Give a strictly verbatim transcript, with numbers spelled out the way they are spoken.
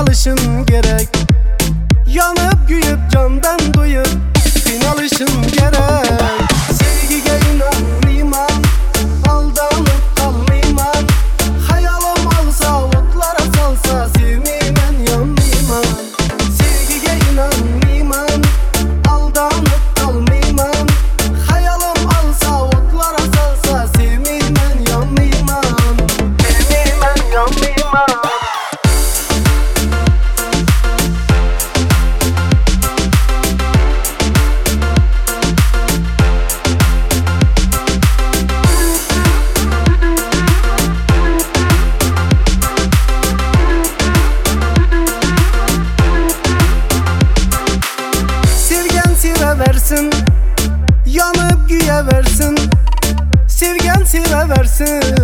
alışın gerek. Yanıp güyüp candan duyup kıynalışın gerek. Sevgiye inanmayman, aldanıp kalmayman. Hayalim alsa otlara salsa sevmeymen yanmayman. Sevgiye inanmayman, aldanıp kalmayman. Hayalim alsa otlara salsa sevmeymen yanmayman. Sevmeymen yanmayman. Versin, yanıp güye versin. Sevgen seveversin.